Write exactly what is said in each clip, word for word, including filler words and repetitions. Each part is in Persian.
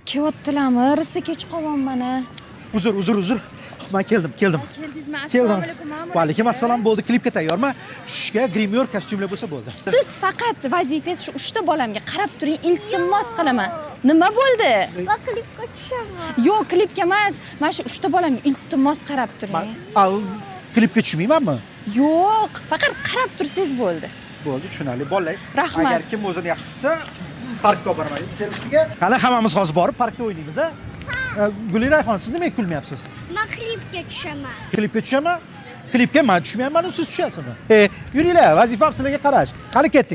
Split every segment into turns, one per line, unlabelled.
Kelyaptilarmi? Rosa kech qolyapman.
Uzr, uzr, uzr. Men keldim, keldim.
Keldingizmi?
Keldim.
Assalomu alaykum. ma'mur
Va alaykum
aka.
assalom. Bo'ldi, klipga tayyormi? Tushishga grimyor kostyumlar bo'lsa bo'ldi.
Siz faqat vazifangiz shu uchta bolamga qarab turing, iltimos qilaman. Nima bo'ldi?
Va klipga tushaman.
Yo'q, klipga emas. Mana shu uchta bolamga iltimos qarab turing.
Al klipga tushmaymanmi?
Yo'q, faqat qarab tursangiz bo'ldi.
Bo'ldi, tushunarli. Bolalar,
Rahmat.
agar kim o'zini yaxshi tutsa, parkka olib boraman. Kelishdiga. Qani hammamiz hozir borib parkda o'ynaymiz, a? Gulirayxon, siz nimaga kulmayapsiz?
Men klipga tushaman.
Klipga tushaman? Klipga men tushmayman, siz tushasizmi? E, yuringlar, vazifam sizlarga qarash. Qani ketdik.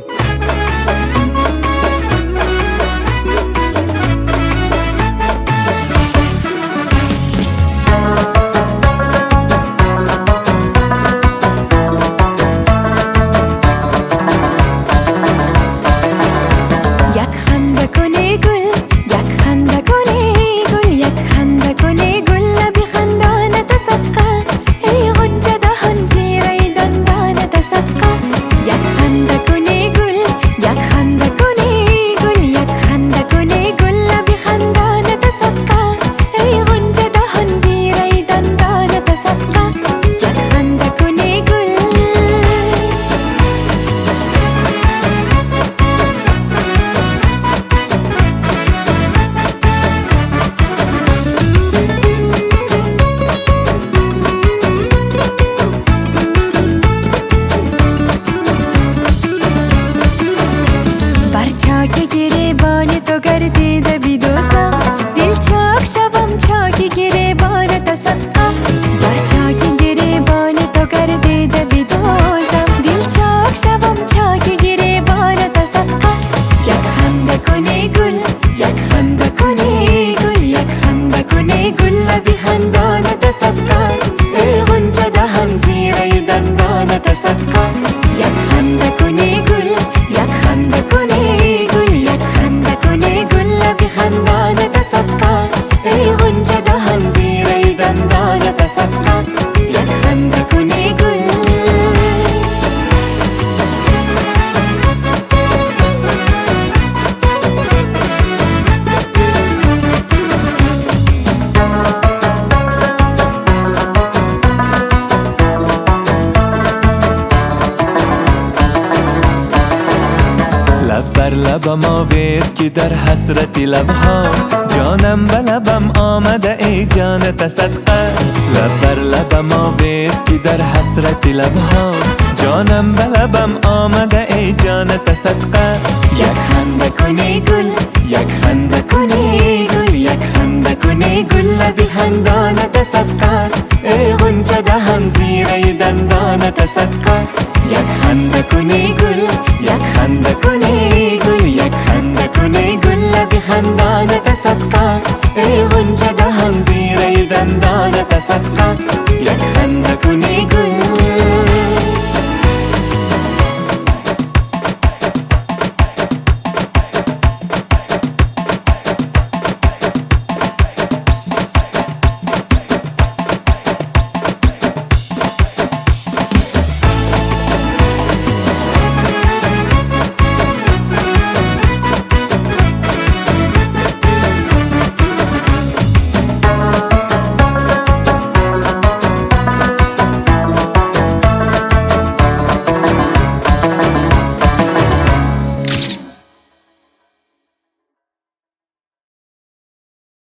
لبم آویز که در حسرت لبها جانم به لبم آمده ای جان تصدقه لب بر لبم آویز که در حسرت لبها جانم به لبم آمده ای جان تصدقه یک خنده کنی گل یک خنده کنی گل یک خنده کنی گل لبی خندان تصدقه ای غنچه دهم زیره دندان تصدقه یک خنده کنی گل یک خنده کنی گل یک خنده کنی گل لبی خندان تصدقه ای غنچه دهم زیره دندان تصدقه یک